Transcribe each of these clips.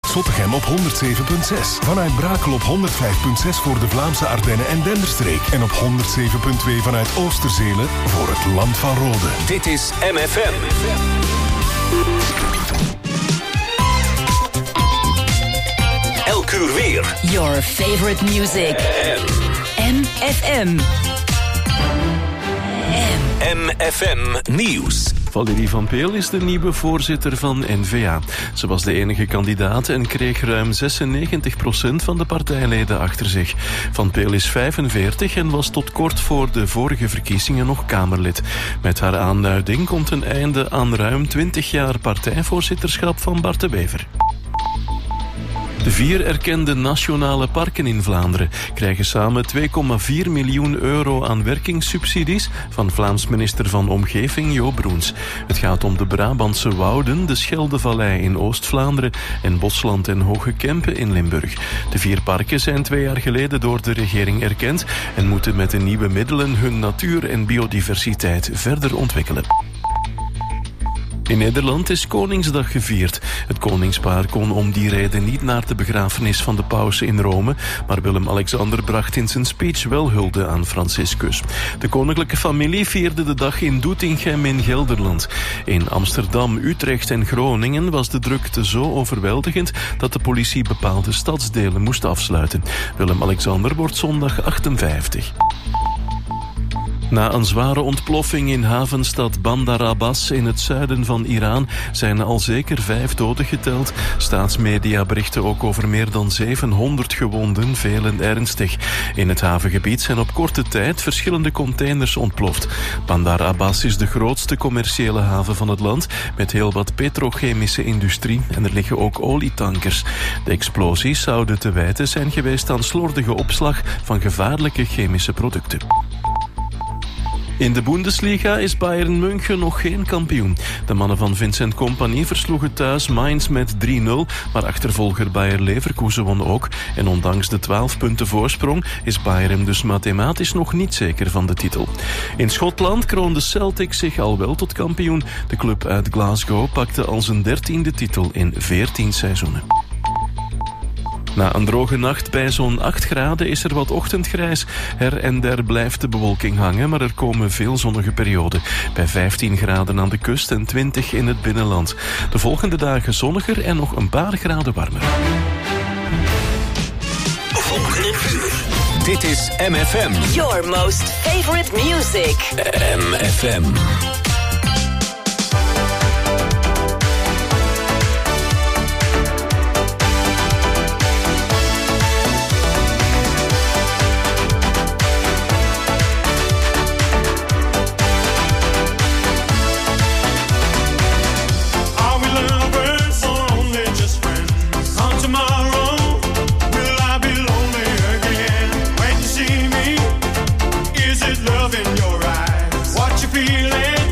Zottegem op 107.6. Vanuit Brakel op 105.6 voor de Vlaamse Ardennen en Denderstreek. En op 107.2 vanuit Oosterzele voor het Land van Rode. Dit is MFM. Elk uur weer. Your favorite music. MFM. MFM Nieuws. Valérie Van Peel is de nieuwe voorzitter van N-VA. Ze was de enige kandidaat en kreeg ruim 96% van de partijleden achter zich. Van Peel is 45 en was tot kort voor de vorige verkiezingen nog Kamerlid. Met haar aanduiding komt een einde aan ruim 20 jaar partijvoorzitterschap van Bart de Wever. De 4 erkende nationale parken in Vlaanderen krijgen samen 2,4 miljoen euro aan werkingssubsidies van Vlaams minister van Omgeving Jo Broens. Het gaat om de Brabantse Wouden, de Scheldevallei in Oost-Vlaanderen en Bosland en Hoge Kempen in Limburg. De 4 parken zijn 2 jaar geleden door de regering erkend en moeten met de nieuwe middelen hun natuur en biodiversiteit verder ontwikkelen. In Nederland is Koningsdag gevierd. Het koningspaar kon om die reden niet naar de begrafenis van de paus in Rome, maar Willem-Alexander bracht in zijn speech wel hulde aan Franciscus. De koninklijke familie vierde de dag in Doetinchem in Gelderland. In Amsterdam, Utrecht en Groningen was de drukte zo overweldigend dat de politie bepaalde stadsdelen moest afsluiten. Willem-Alexander wordt zondag 58. Na een zware ontploffing in havenstad Bandar Abbas in het zuiden van Iran zijn al zeker 5 doden geteld. Staatsmedia berichten ook over meer dan 700 gewonden, velen ernstig. In het havengebied zijn op korte tijd verschillende containers ontploft. Bandar Abbas is de grootste commerciële haven van het land met heel wat petrochemische industrie en er liggen ook olietankers. De explosies zouden te wijten zijn geweest aan slordige opslag van gevaarlijke chemische producten. In de Bundesliga is Bayern München nog geen kampioen. De mannen van Vincent Kompany versloegen thuis Mainz met 3-0, maar achtervolger Bayer Leverkusen won ook. En ondanks de 12 punten voorsprong is Bayern dus mathematisch nog niet zeker van de titel. In Schotland kroonde Celtic zich al wel tot kampioen. De club uit Glasgow pakte al zijn 13e titel in 14 seizoenen. Na een droge nacht bij zo'n 8 graden is er wat ochtendgrijs. Her en der blijft de bewolking hangen, maar er komen veel zonnige perioden. Bij 15 graden aan de kust en 20 in het binnenland. De volgende dagen zonniger en nog een paar graden warmer. Volgende uur. Dit is MFM. Your most favorite music. MFM. Love in your eyes, what you feeling?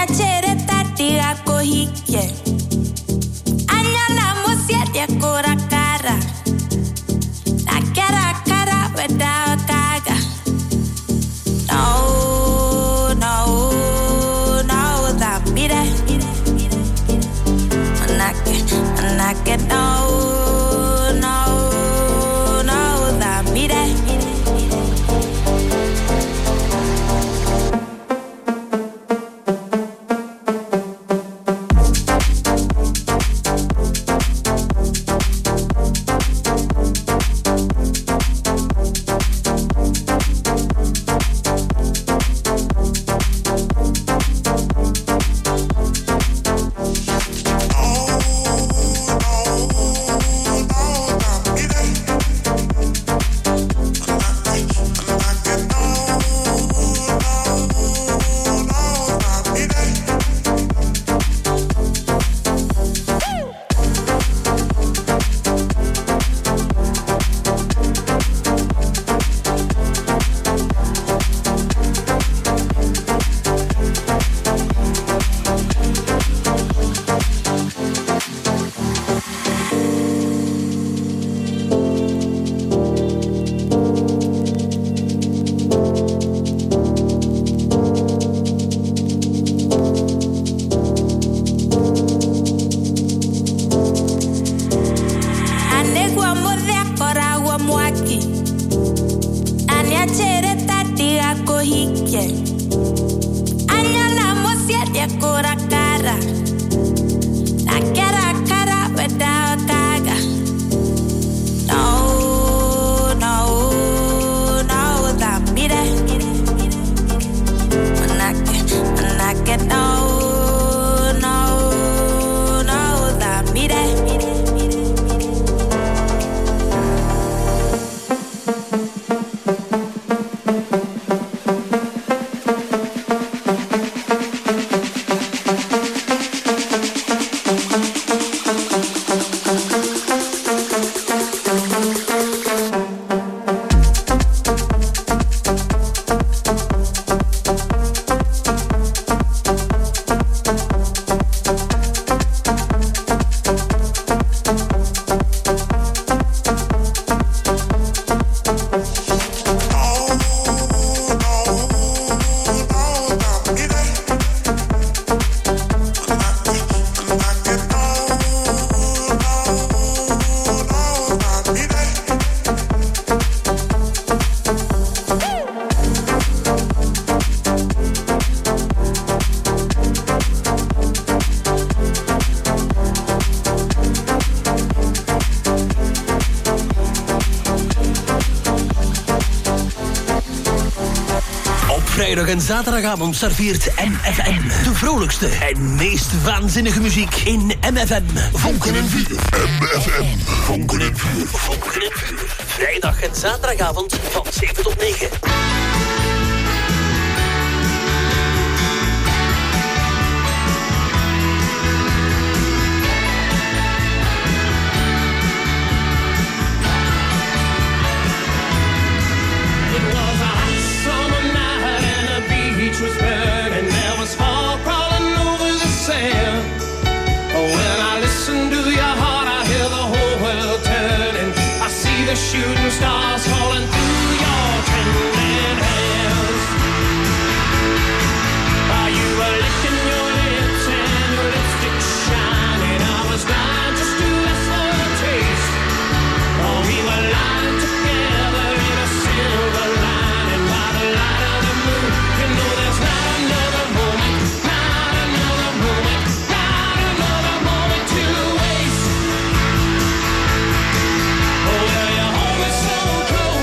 piacere tati ako hikye. Anya na musiet kura kara. Na kara kara without kaga. No, that be that. Anake, no, that be that. Vrijdag en zaterdagavond serveert MFM de vrolijkste en meest waanzinnige muziek in MFM. Vonken en vuur. MFM. Vonken en vuur. Vonken en vuur. Vrijdag en zaterdagavond van 7 tot 9. Was burning, there was fog crawling over the sand. When I listen to your heart, I hear the whole world turning. I see the shooting stars falling through your trembling hands. You were licking your lips and your lipstick shining. I was dying just to ask for a taste. We were lying together in a silver lining by the light of the moon. You know there's not another moment, not another moment, not another moment to waste. Oh, will you hold me so close?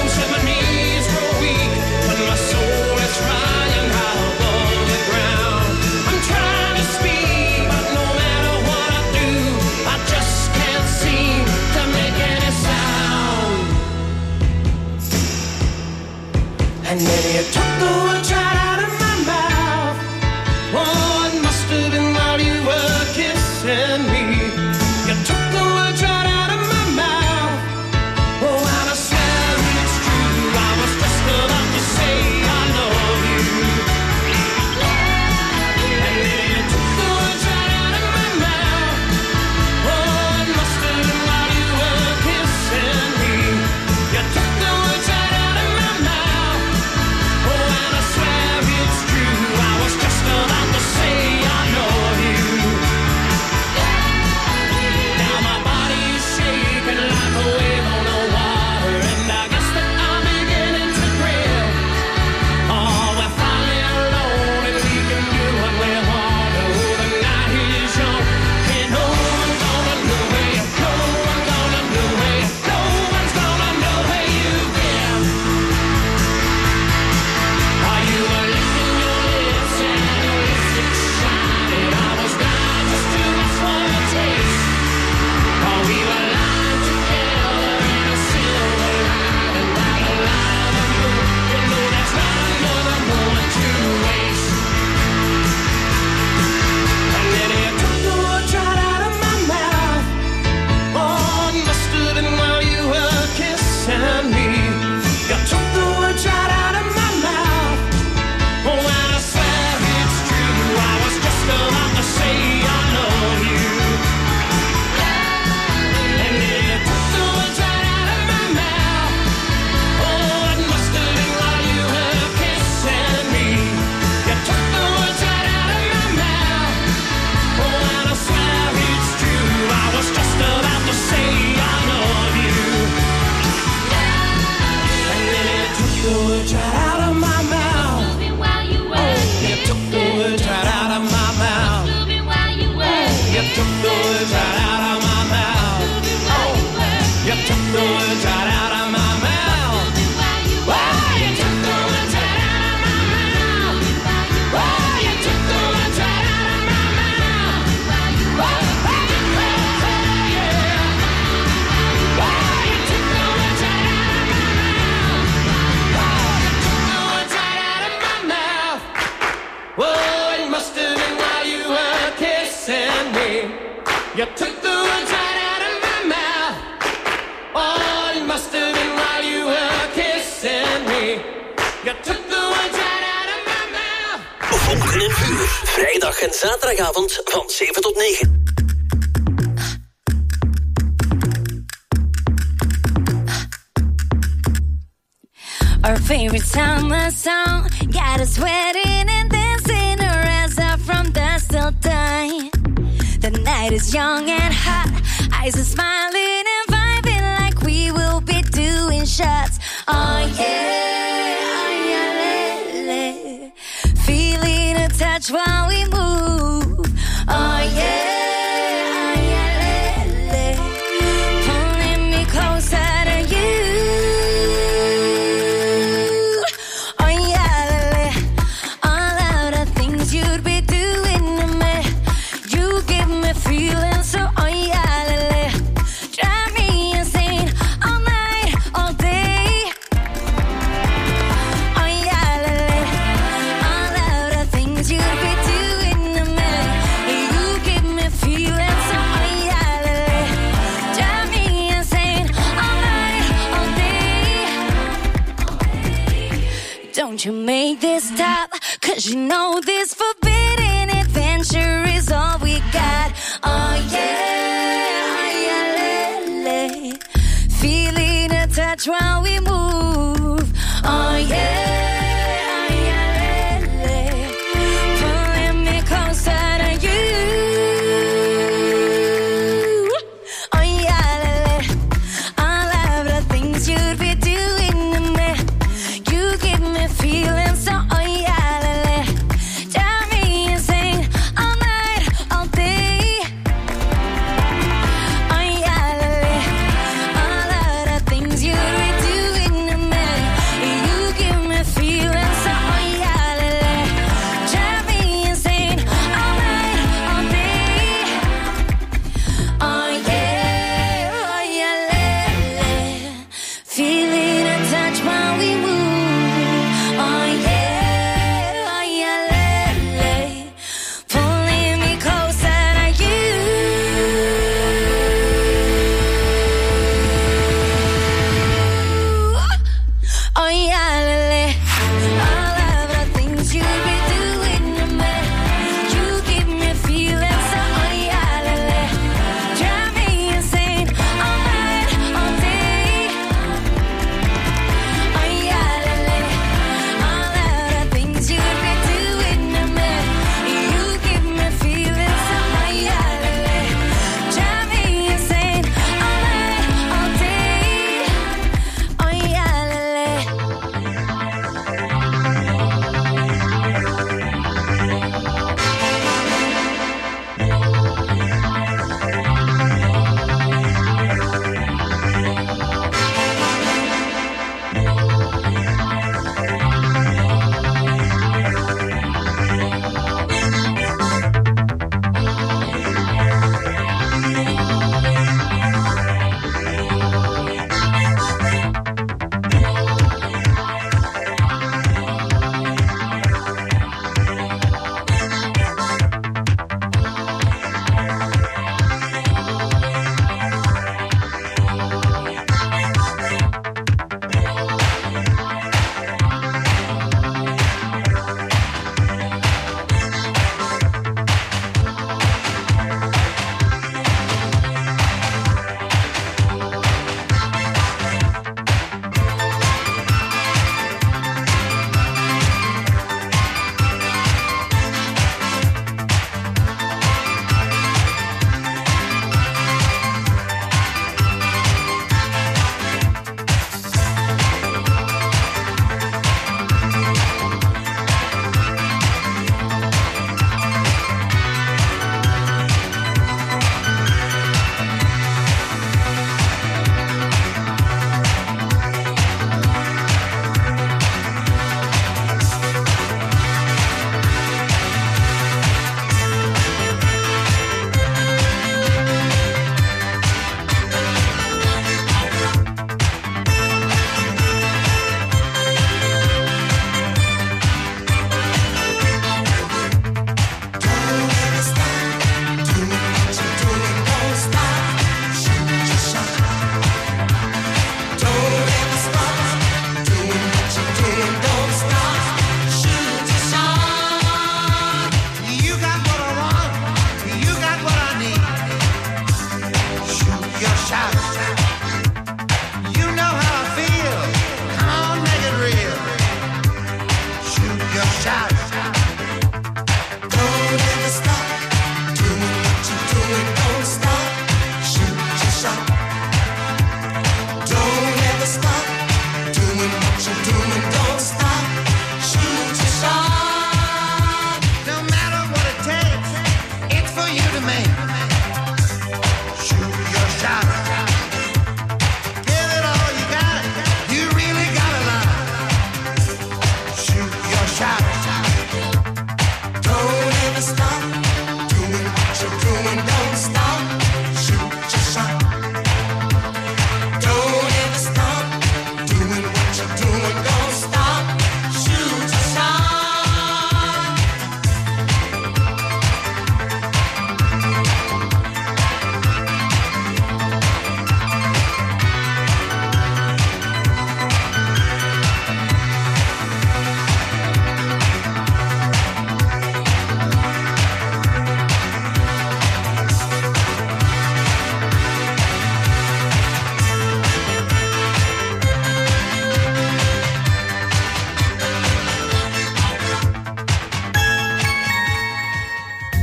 You took the words right out of my mouth. Oh, it must have been while you were kissing me. You took the words right out of my mouth. Vonken en Vuur. Vrijdag en zaterdagavond van 7 tot 9. Our favorite summer song got us sweating and dancing our ass off from dusk till dawn. The night is young and hot, eyes are smiling and vibing like we will be doing shots. Oh yeah, feeling a touch while we move. Oh yeah, pulling me closer to you. Don't you make this stop, 'cause you know this forbidden adventure is all we got. Oh yeah, feeling a touch while we move. Oh yeah, pulling me closer to you. Oh yeah, all of the things you'd be doing to me. You give me feeling so, oh yeah, drive me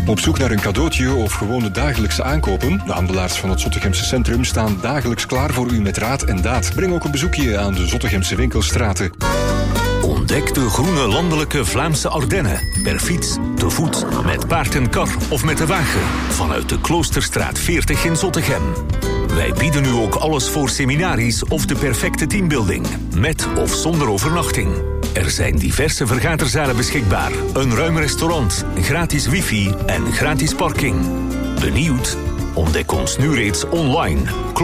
Op zoek naar een cadeautje of gewoon de dagelijkse aankopen? De handelaars van het Zottegemse centrum staan dagelijks klaar voor u met raad en daad. Breng ook een bezoekje aan de Zottegemse winkelstraten. Ontdek de groene landelijke Vlaamse Ardennen. Per fiets, te voet, met paard en kar of met de wagen. Vanuit de Kloosterstraat 40 in Zottegem. Wij bieden u ook alles voor seminaries of de perfecte teambuilding. Met of zonder overnachting. Er zijn diverse vergaderzalen beschikbaar. Een ruim restaurant, gratis wifi en gratis parking. Benieuwd? Ontdek ons nu reeds online.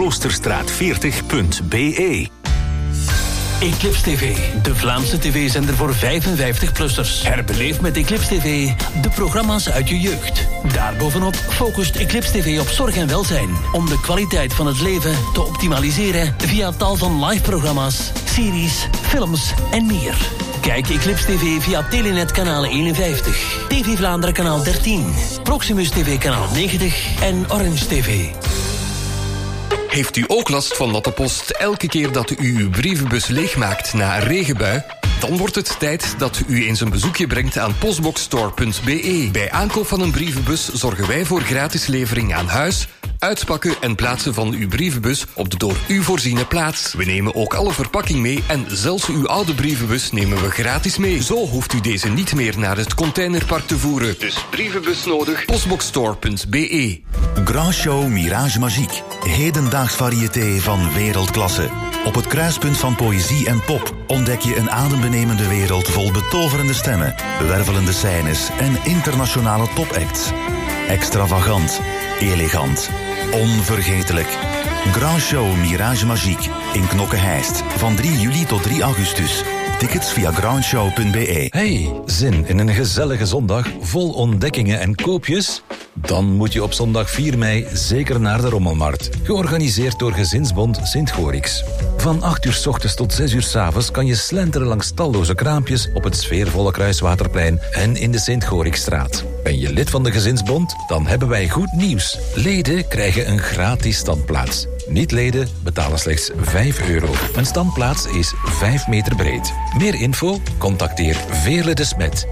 Kloosterstraat40.be. Eclipse TV, de Vlaamse tv-zender voor 55-plussers. Herbeleef met Eclipse TV de programma's uit je jeugd. Daarbovenop focust Eclipse TV op zorg en welzijn. Om de kwaliteit van het leven te optimaliseren via tal van live-programma's, series, films en meer. Kijk Eclipse TV via Telenet kanaal 51, TV Vlaanderen kanaal 13, Proximus TV kanaal 90 en Orange TV. Heeft u ook last van natte post elke keer dat u uw brievenbus leegmaakt na een regenbui? Dan wordt het tijd dat u eens een bezoekje brengt aan postboxstore.be. Bij aankoop van een brievenbus zorgen wij voor gratis levering aan huis, uitpakken en plaatsen van uw brievenbus op de door u voorziene plaats. We nemen ook alle verpakking mee en zelfs uw oude brievenbus nemen we gratis mee. Zo hoeft u deze niet meer naar het containerpark te voeren. Dus brievenbus nodig, postboxstore.be. Grand Show Mirage Magique. Hedendaags variété van wereldklasse. Op het kruispunt van poëzie en pop ontdek je een adembenemende wereld vol betoverende stemmen, wervelende scènes en internationale topacts. Extravagant, elegant, onvergetelijk. Grand Show Mirage Magique in Knokke-Heist van 3 juli tot 3 augustus. Tickets via grandshow.be. Hey, zin in een gezellige zondag vol ontdekkingen en koopjes? Dan moet je op zondag 4 mei zeker naar de Rommelmarkt. Georganiseerd door Gezinsbond Sint-Gorix. Van 8 uur 's ochtends tot 6 uur 's avonds kan je slenteren langs talloze kraampjes op het sfeervolle Kruiswaterplein en in de Sint-Gorixstraat. Ben je lid van de Gezinsbond? Dan hebben wij goed nieuws. Leden krijgen een gratis standplaats. Niet-leden betalen slechts €5. Een standplaats is 5 meter breed. Meer info? Contacteer Veerle de Smet.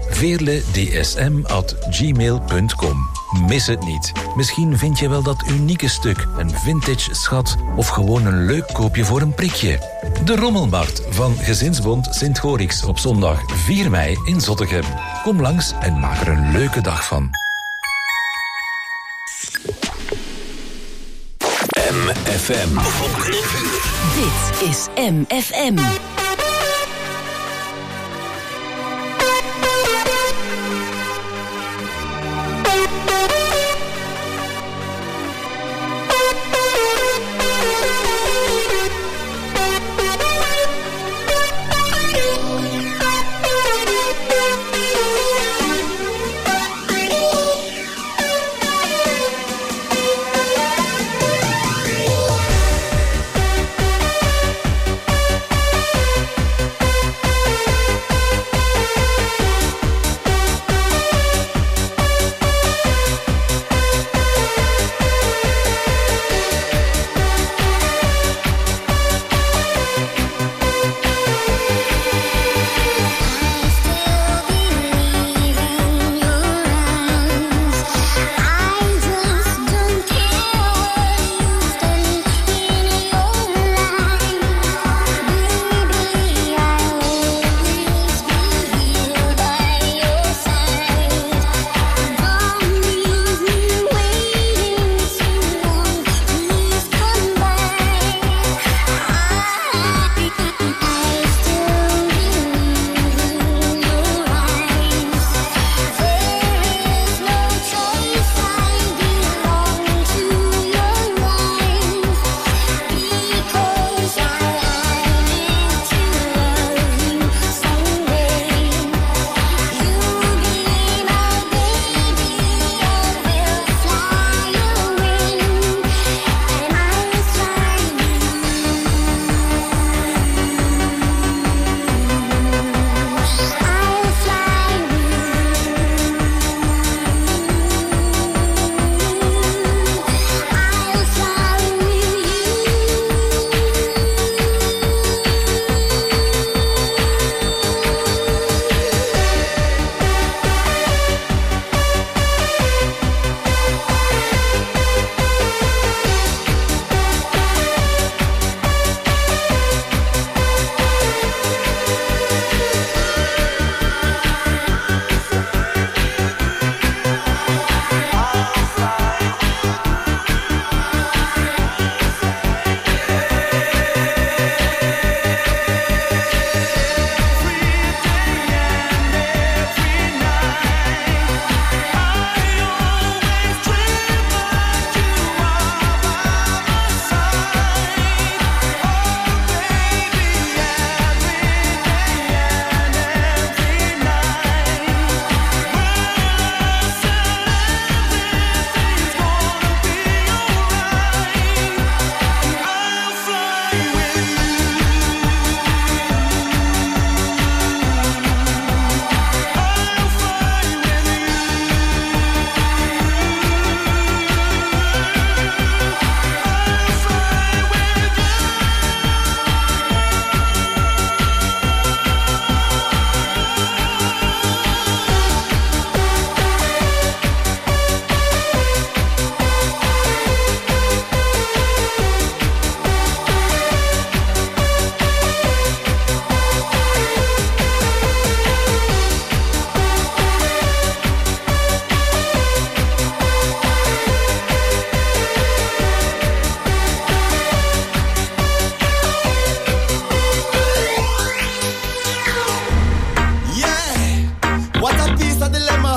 veerledsm@gmail.com. Mis het niet. Misschien vind je wel dat unieke stuk, een vintage schat of gewoon een leuk koopje voor een prikje. De Rommelmarkt van Gezinsbond Sint-Gorix op zondag 4 mei in Zottegem. Kom langs en maak er een leuke dag van. MFM. Dit is MFM.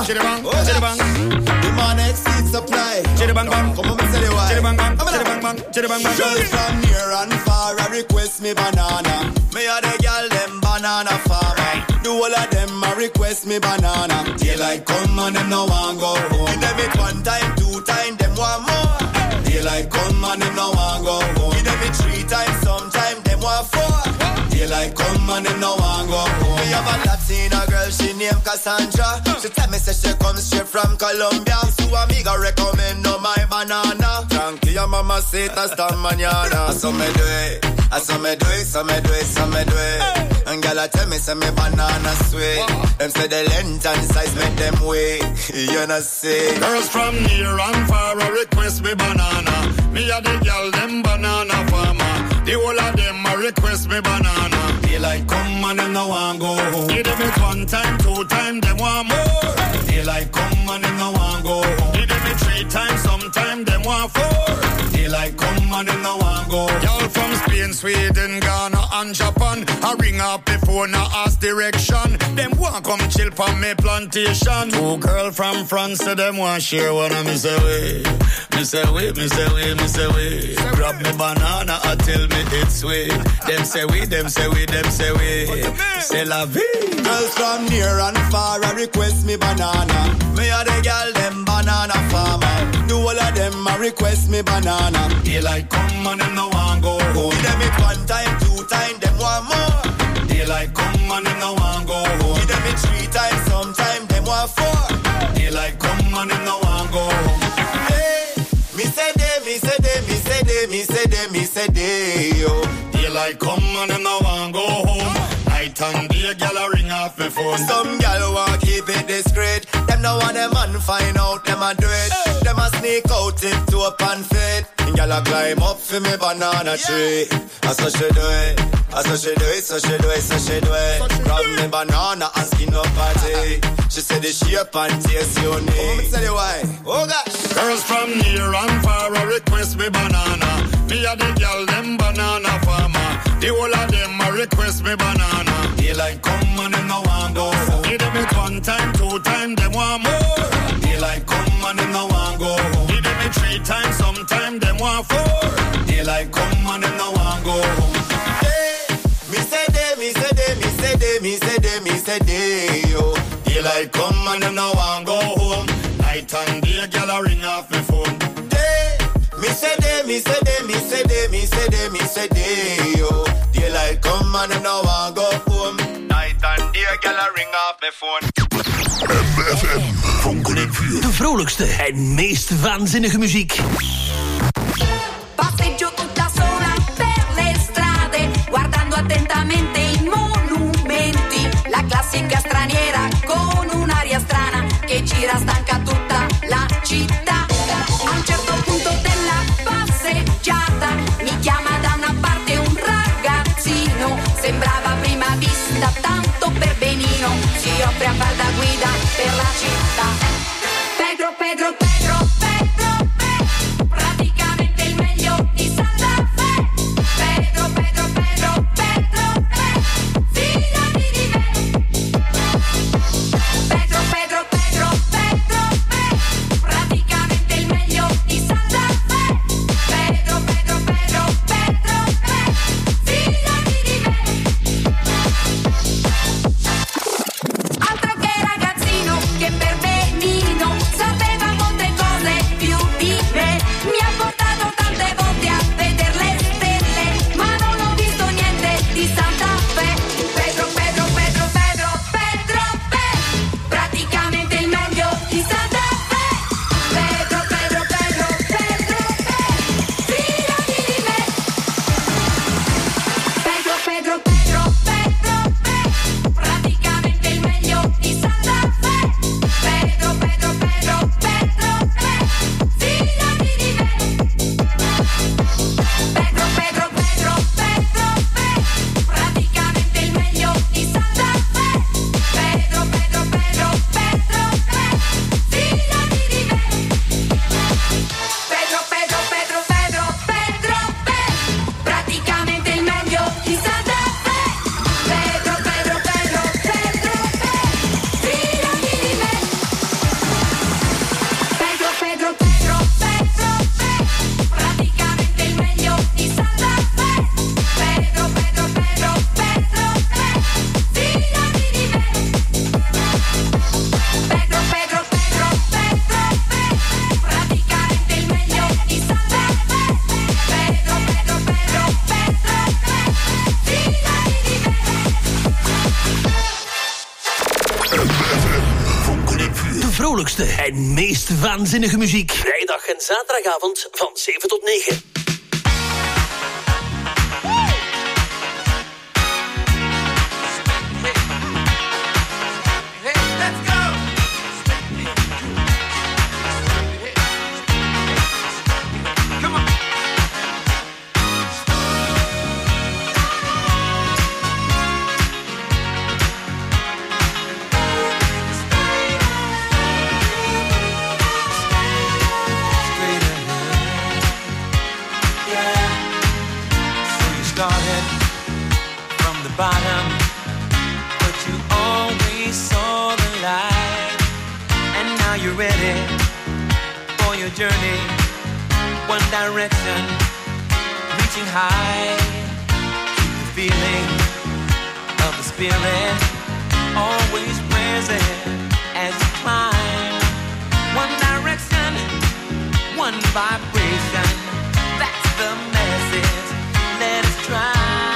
Chiribang, chiribang. The man exceeds supply. Chiribang bang. Come on, say the why. Chiribang bang, chiribang bang, chiribang bang. Girls from near and far, I request me banana. Me a the girl them banana farmer. The whole of them a request me banana. Daylight come and them no want go home. Give them it one time, two time, them want more. Daylight come and them no want go home. Give them it three times, sometime them want four. Daylight come and them no want go home. Me have a Latina girl, she named Cassandra. She tell me say she comes straight from Colombia. So amiga recommend no my banana. Tranquilla mamacita hasta mañana. So me do it, so me do it, so me do it, so me do it. And girl tell me say me banana sweet. Them say the length and size make them wait. You know see. Girls from near and far a request me banana. Me a the girl them banana farmer. The whole of them a request me banana. Daylight come and them no want go home. Give them it one time, two time, them want more. Daylight come and them no want go home. Give them it three times, sometime them want four. Daylight come and them no want go home. Y'all from Spain, Sweden, Ghana and Japan. I ring up the phone, I ask direction. Them want come chill from me plantation. Two girl from France, so them want share one of me say way. Me say way, me say way, me say way. Grab me banana, I tell me it's sweet. Them say we, them say we, them say we. C'est la vie. Girls from near and far, I request me banana. Me a the girl, them banana farmer. The whole of them, I request me banana. Daylight come and them no want go home. Give them it one time, two time, them want more. Daylight come and them no want go home. Give them it three times, sometime, them want four. Daylight come and them no want go home. Hey, me say they, me say they, me say they, me say they, me say they, yo. Daylight come and them no want go home. Night and day, gyal a ring off me phone. Some gyal want keep it discreet. Them no want them man find out them a do it. Hey. Them a sneak out tip to up and fit. And gyal a climb up for me banana tree. That's how she do it. That's how she do it. So she do it. So she do it. Grab me banana and skin up party. She said the shape and taste unique. Oh, me tell you why. Oh gosh. Girls from near and far a request me banana. Me a the gyal them banana farmer. The whole of them a request me banana. Daylight come and them no want go home. Give them it one time, two time, them want more. Daylight come and them no want go home. Give them it three times, sometime them want four. Daylight come and them no want go home. Hey, me say they, me say they, me say they, me say they, me say they, yo. Daylight come and them no want go home. Night and day, gyal a ring off me phone. Me say they, me say they, me say they, me say they, me say they, yo. Daylight come and them no want go home. Night and day, gyal a ring off me phone. MFM, vonken en vuur. De vrolijkste en meest waanzinnige muziek. Passeggio tutta sola per le strade, guardando attentamente i monumenti. La classica straniera con un'aria strana che gira stanca tutta la città. A un certo punto della passeggiata mi chiama da una parte un ragazzino. Sembrava a prima vista tanto per benino. Si offre a far da guida per la città. Pedro, Pedro, Pedro, Pedro, Pedro, praticamente il meglio di Santa Fe. Pedro, Pedro, Pedro, Pedro, fidati di me. Pedro, Pedro, Pedro, Pedro, vrolijkste en meest waanzinnige muziek. Vrijdag en zaterdagavond van 7 tot 9. Bottom, but you always saw the light, and now you're ready for your journey. One direction, reaching high. Keep the feeling of the spirit always present as you climb. One direction, one vibration. That's the message. Let us try.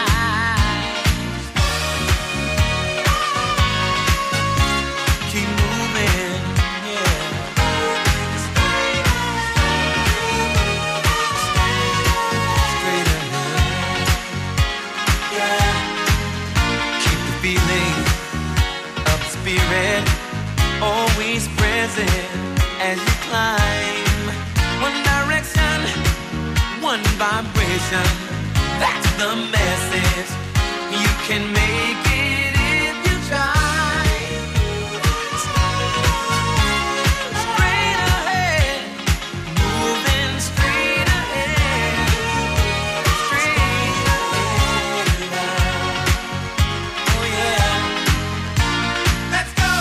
Always present as you climb. One direction, one vibration. That's the message. You can make it if you try. Straight ahead, moving straight ahead. Straight ahead. Oh yeah. Let's go.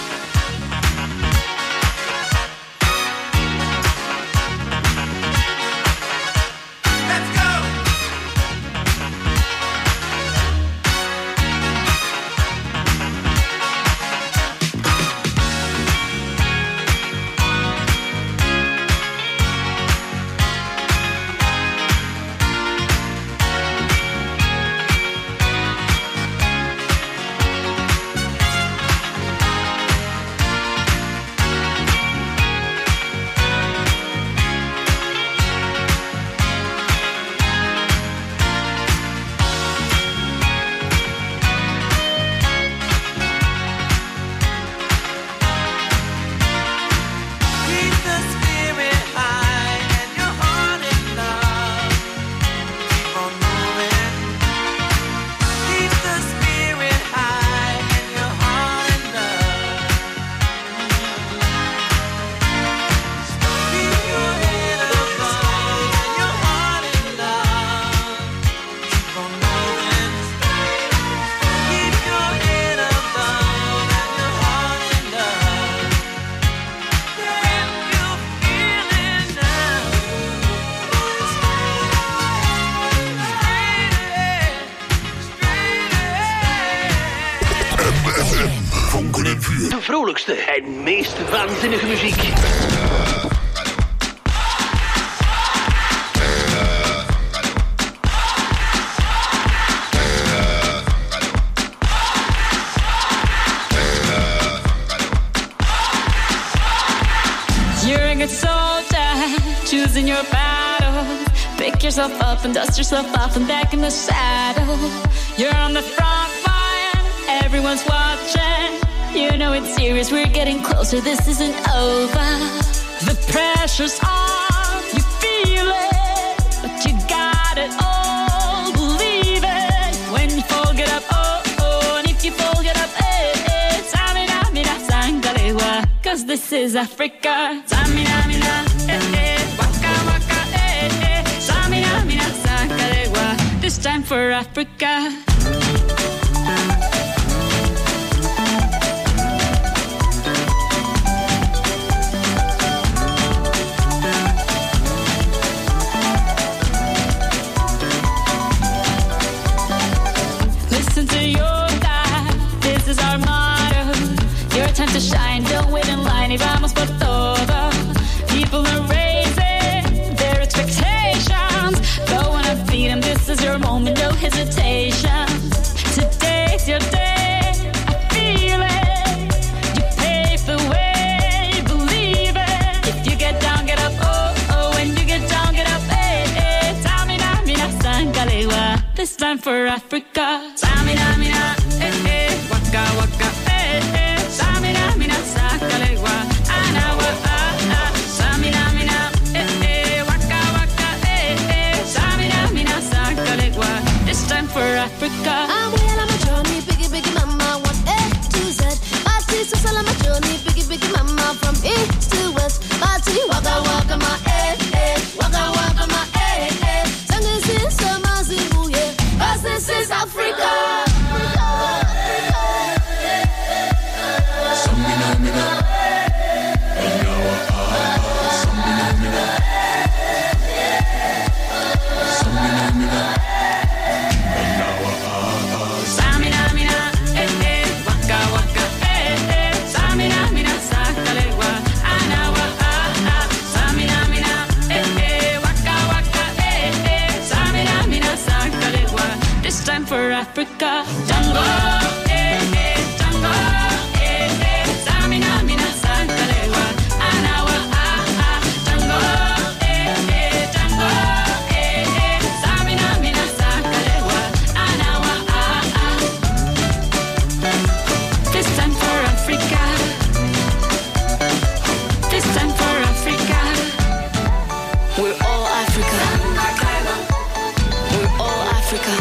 De vrolijkste en meest waanzinnige muziek. You're a good soldier, choosing your battle. Pick yourself up and dust yourself off and back in the saddle. You're on the front line, everyone's watching. You know it's serious, we're getting closer, this isn't over. The pressure's on, you feel it, but you got it all, believe it. When you fall, get up, oh, oh, and if you fall, get up, eh, eh. Samina, mina, sangalewa, 'cause this is Africa. Samina, mina, eh, eh, waka, waka, eh, eh. Samina, mina, sangalewa, this time for Africa. Time to shine, don't wait in line, y vamos por todo. People are raising their expectations. Go on and feed them, this is your moment, no hesitation. Today's your day, I feel it. You pave the way, believe for Africa. Samina, mina, waka, waka, Samina, mina, sakalegua, anawa, Samina, mina, waka, waka, Samina, mina, sakalegua. This time for Africa. I'm well on my journey, biggie, biggie, mama, 1 A to Z. Party, so on my journey, biggie, biggie, mama, from east to west. Party, waka, waka, my waka, waka, my Singing since summer, yeah. 'Cause this is Africa. Samina, mina, anawa, samina, mina, samina, mina, anawa, Samina, mina, waka, waka, Samina, mina, sakalegua, anawa, Samina, mina, waka, waka, Samina, mina, sakalegua. This time for Africa. Tango, tango, Samina, mina, sakalegua, anawa, tango, tango, Samina, mina, sakalegua, anawa, This time for Africa. This time for Africa. We're all Africa. We're all Africa.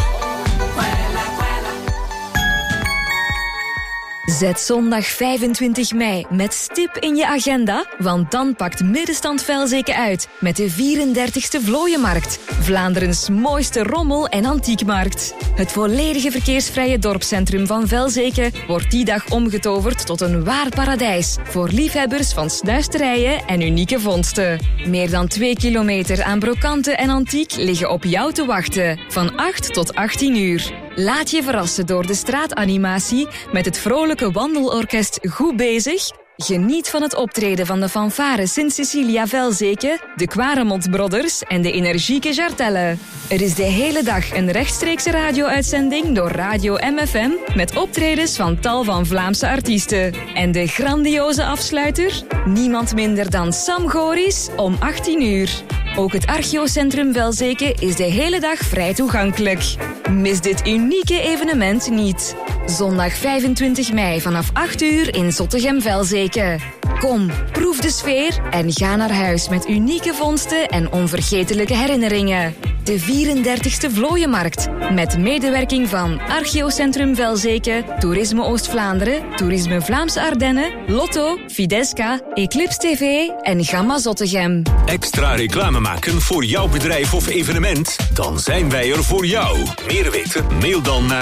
Zet zondag 25 mei met stip in je agenda, want dan pakt Middenstand Velzeke uit met de 34e Vlooienmarkt, Vlaanderens mooiste rommel- en antiekmarkt. Het volledige verkeersvrije dorpscentrum van Velzeke wordt die dag omgetoverd tot een waar paradijs voor liefhebbers van snuisterijen en unieke vondsten. Meer dan 2 kilometer aan brokanten en antiek liggen op jou te wachten, van 8 tot 18 uur. Laat je verrassen door de straatanimatie met het vrolijke wandelorkest Goed Bezig. Geniet van het optreden van de fanfare Sint-Cecilia Velzeke, de Quaremont Brothers en de energieke Jartelle. Er is de hele dag een rechtstreekse radio-uitzending door Radio MFM met optredens van tal van Vlaamse artiesten. En de grandioze afsluiter? Niemand minder dan Sam Goris om 18 uur. Ook het Archeocentrum Velzeke is de hele dag vrij toegankelijk. Mis dit unieke evenement niet. Zondag 25 mei vanaf 8 uur in Zottegem-Velzeke. Kom, proef de sfeer en ga naar huis met unieke vondsten en onvergetelijke herinneringen. De 34e Vlooienmarkt, met medewerking van Archeocentrum Velzeke, Toerisme Oost-Vlaanderen, Toerisme Vlaamse Ardennen, Lotto, Fidesca, Eclipse TV en Gamma Zottegem. Extra reclame maken voor jouw bedrijf of evenement? Dan zijn wij er voor jou. Meer weten? Mail dan naar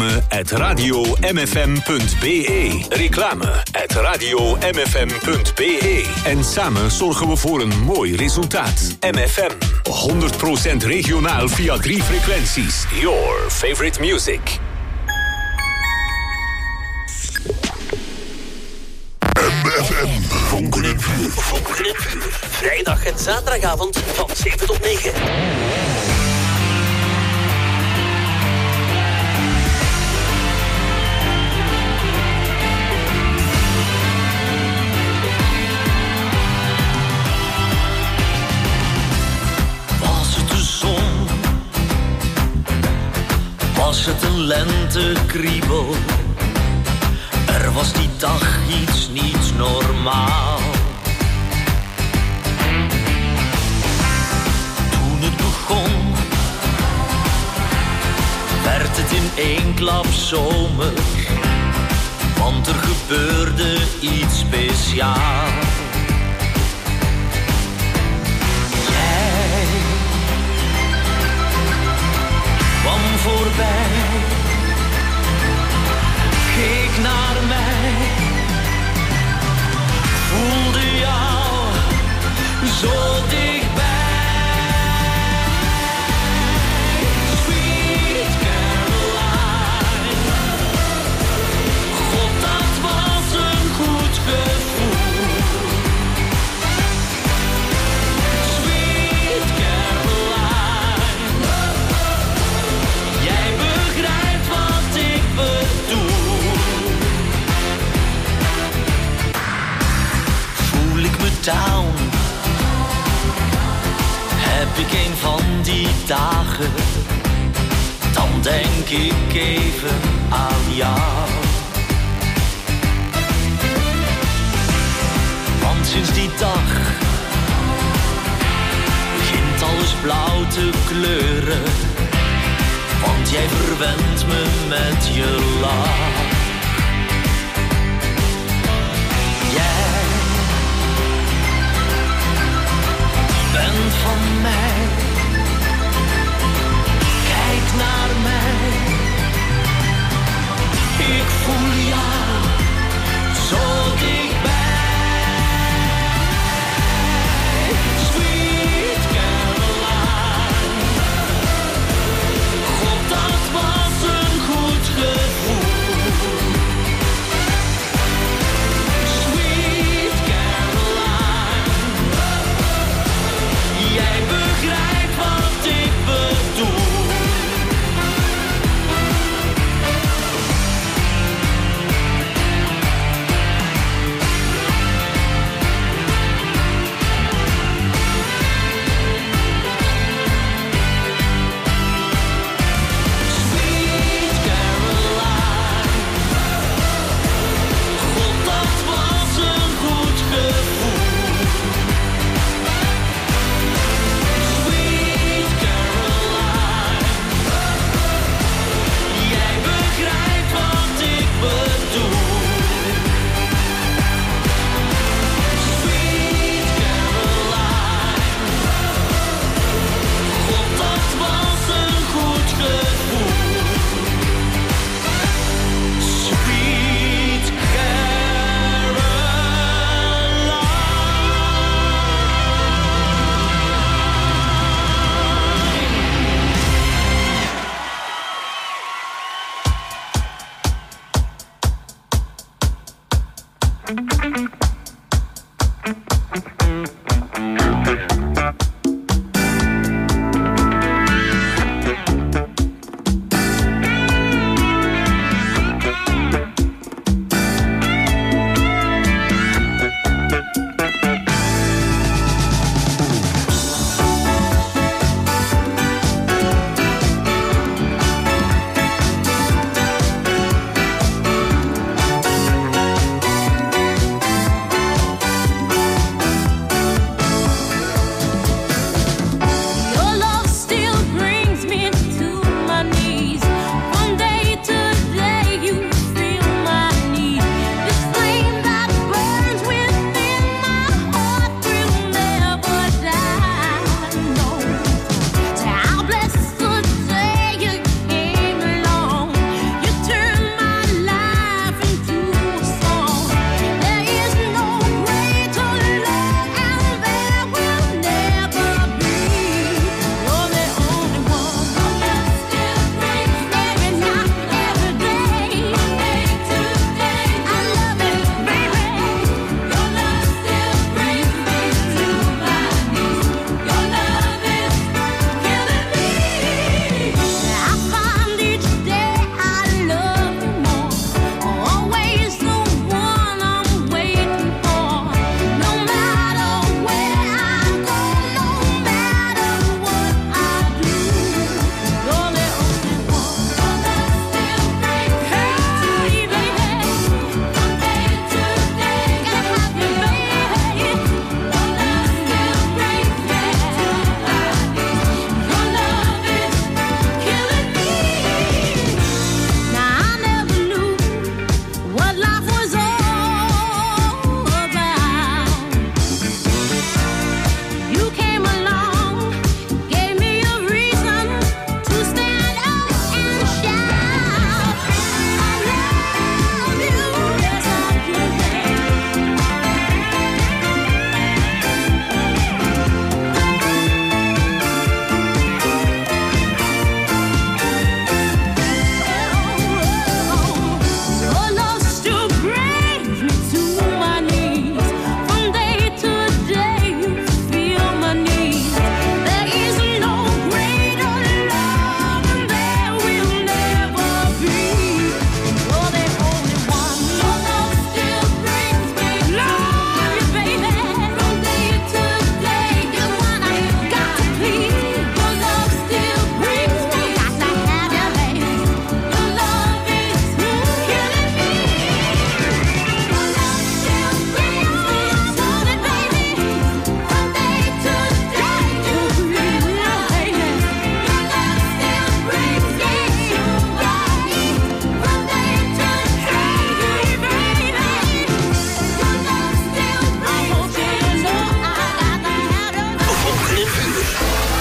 reclame@radiomfm.be. Reclame@radiomfm.be. En samen zorgen we voor een mooi resultaat. MFM, 100% regionaal via 3 frequenties. Your favorite music. MFM, Vonken en Vuur. Vonken en Vuur. Vrijdag en zaterdagavond van 7 tot 9. Was het de zon? Was het een lentekriebel? Er was die dag iets niet normaal. Toen het begon, werd het in één klap zomer. Want er gebeurde iets speciaals. Jij kwam voorbij. Keek naar mij, voelde jou zo dichtbij. Sweet Caroline, God, dat was een goed gevoel. Sweet Caroline, jij begrijpt wat ik bedoel. Down. Heb ik een van die dagen dan denk ik even aan jou. Want sinds die dag begint alles blauw te kleuren. Want jij verwendt me met je lach. Jij bent van mij. Kijk naar mij. Ik voel jou zo dichtbij. Sweet Caroline. God, dat was een goed gevoel.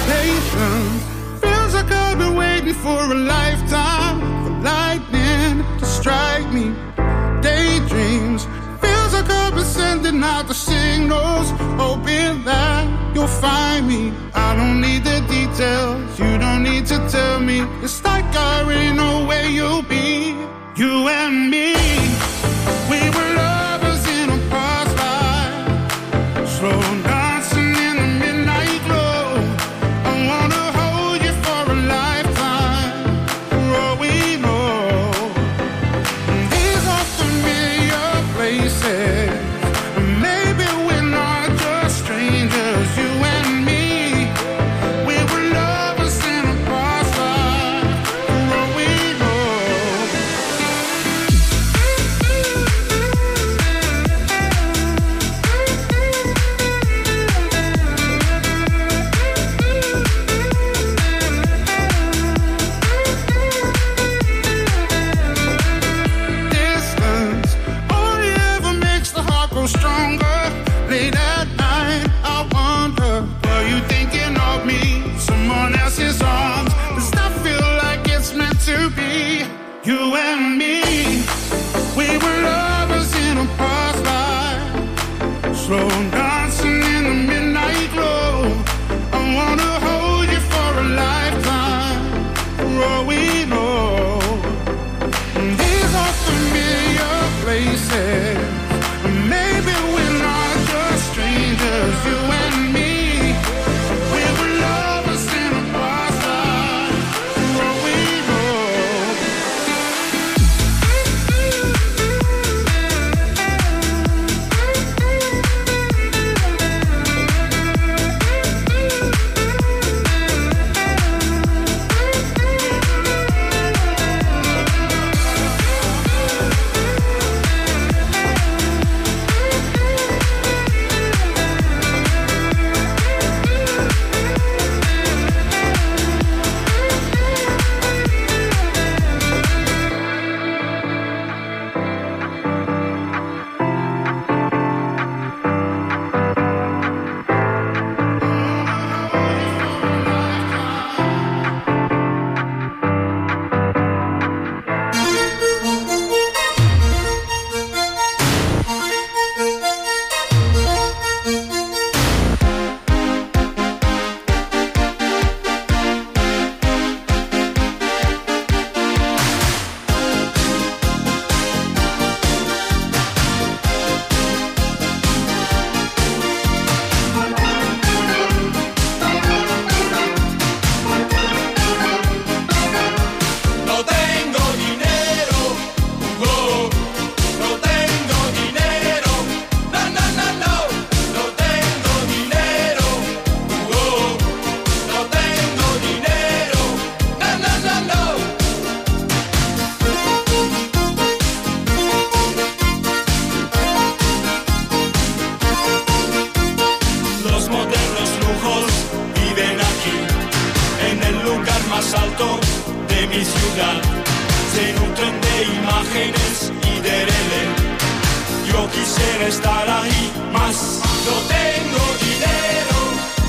Patience feels like I've been waiting for a lifetime for lightning to strike me. Daydreams feels like I've been sending out the signals, hoping that you'll find me. I don't need the details, you don't need to tell me. It's like I already know where you'll be. You and me, we were lovers in a past life, slow dancing in the midnight glow. I wanna hold you for a lifetime, for all we know. These are familiar places, maybe we're not just strangers. You and me, we were lovers in a past life, for all we know. Distance only ever makes the heart grow stronger. Late at night, I wonder, are you thinking of me? Someone else's arms. Does that feel like it's meant to be? You and me, we were lovers in a past life, slow dancing in the midnight glow. I wanna hold you for a lifetime, for all we know. These are familiar places, maybe we're not just strangers. You and me, we were lovers in a past life, for all we know. No tengo dinero, no tengo dinero, no, no, no, no, no tengo dinero, no tengo dinero, no, no, no, no. Los modernos lujos viven aquí, en el lugar más alto de mi ciudad. Se nutren de imágenes y de relé. Yo quisiera estar ahí más. No tengo dinero,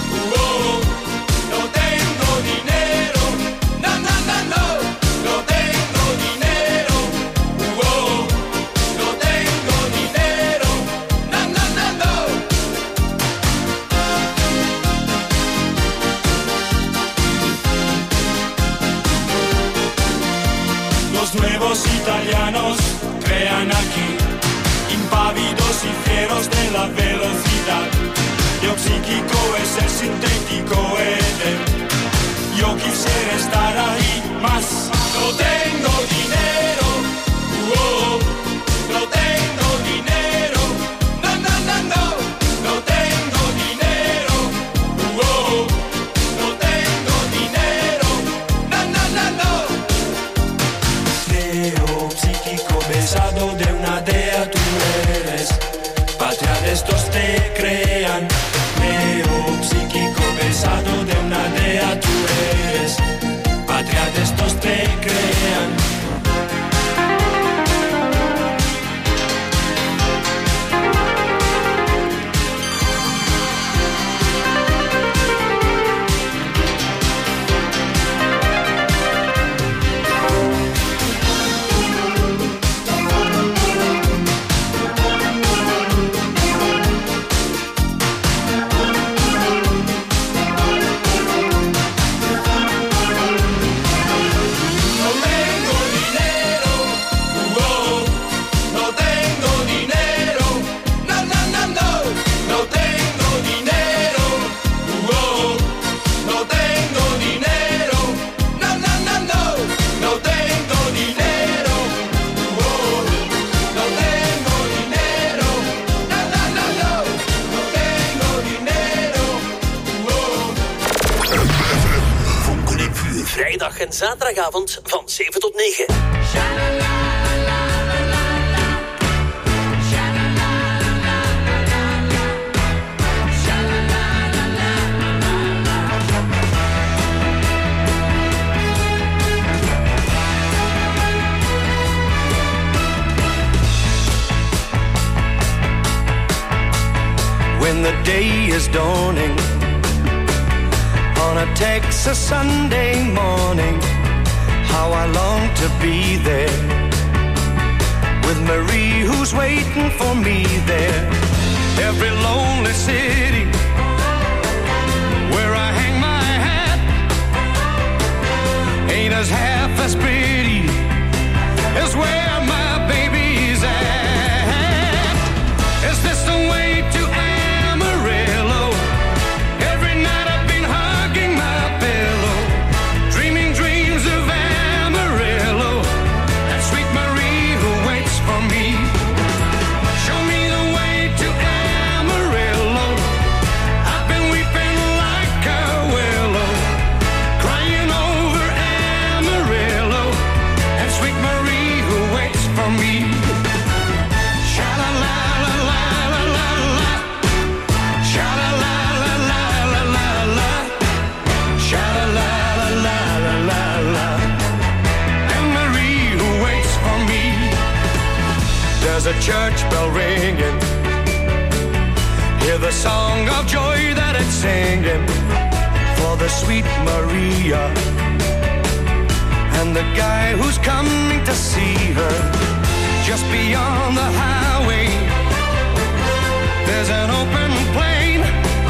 no tengo dinero, no, no, no, no, no tengo dinero, no tengo dinero, no, no, no, no. Los nuevos italianos crean aquí, impávidos y fieros de la velocidad. Yo psíquico es el sintético Eden. Yo quisiera estar ahí más. No tengo dinero, no tengo dinero, no, no, no, no, no tengo dinero, no tengo dinero, no, no, no, no. Neo psíquico pesado de una dea tú eres, patria de estos te crean. Neo psíquico pesado Vrijdag en zaterdagavond van 7 tot 9. When the day is dawning on a Texas Sunday morning, how I long to be there with Marie who's waiting for me there. Every lonely city where I hang my hat ain't as half as pretty as where my baby's at. Is this the way to Amarillo? Every night I've been hugging my pillow, dreaming dreams of Amarillo and sweet Marie who waits for me. Show me the way to Amarillo. I've been weeping like a willow, crying over Amarillo and sweet Marie who waits for me. Sha-la-la-la-la-la-la-la, sha-la-la-la-la-la-la, sha-la-la-la-la-la-la, and Marie who waits for me. There's a church bell ringing, hear the song of joy that it's singing for the sweet Maria and the guy who's coming to see her. Just beyond the highway there's an open plain,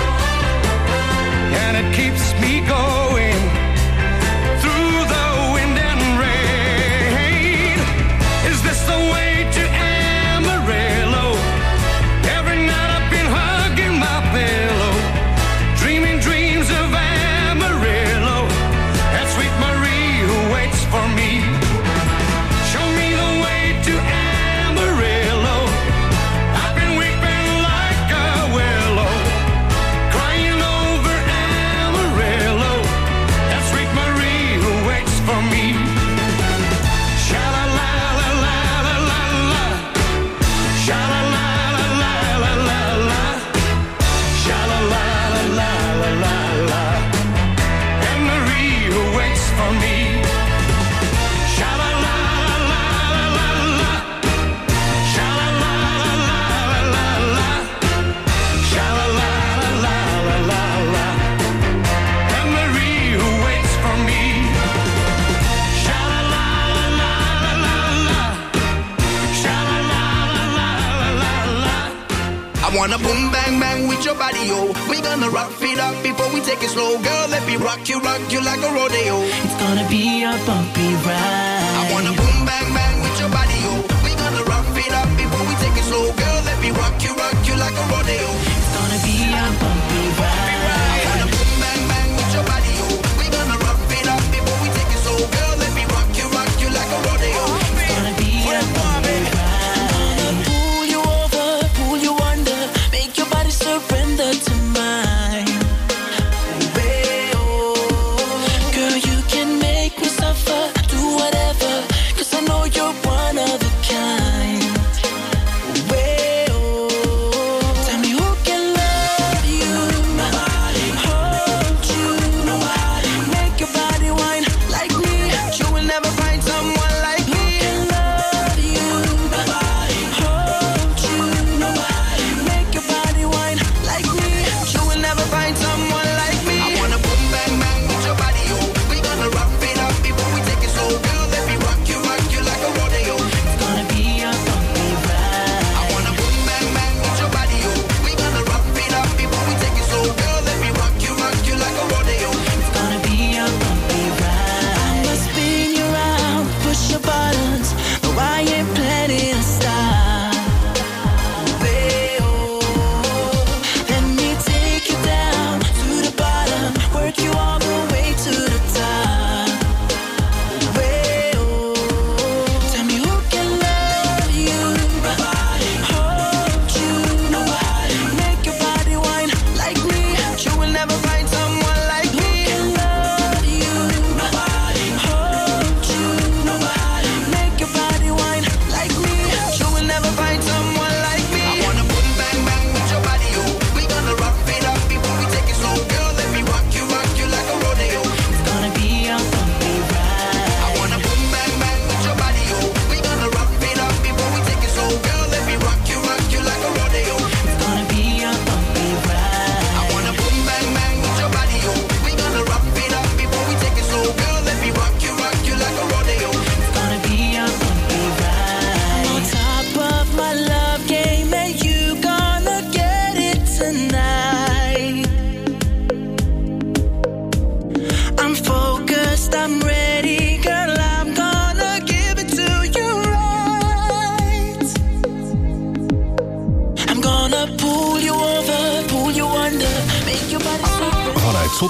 and it keeps me going through the wind and rain. Is this the way to Amarillo? Every night I've been hugging my pillow, dreaming dreams of Amarillo and sweet Marie who waits for me. Show me the way to Amarillo. I've been weeping like a willow, crying over Amarillo and sweet Marie who waits for me. Sha-la-la-la-la-la-la, sha-la-la-la-la-la-la, sha-la-la-la-la-la-la, and Marie who waits for me. Sha-la-la-la-la-la-la, sha-la-la-la-la-la-la, sha-la-la-la-la-la-la, and Marie who waits for me. Sha-la-la-la-la-la-la, sha-la-la-la-la-la-la. I wanna boom bang bang with your body, yo. We gonna rock it up before we take it slow. Girl, let me rock you like a rodeo. It's gonna be a bumpy ride. I wanna boom bang bang with your body, yo. We gonna rock it up before we take it slow. Girl, let me rock you like a rodeo. It's gonna be a bumpy ride. I wanna boom bang bang with your body, yo. We gonna rock it up before we take it slow. Girl, let me rock you like a rodeo. It's gonna be a bumpy ride. Pull you over, pull you under, make your body surrender to mine. Girl, you can make me suffer, do whatever, 'cause I know you're one of a kind. Tell me who can love you I'm ready.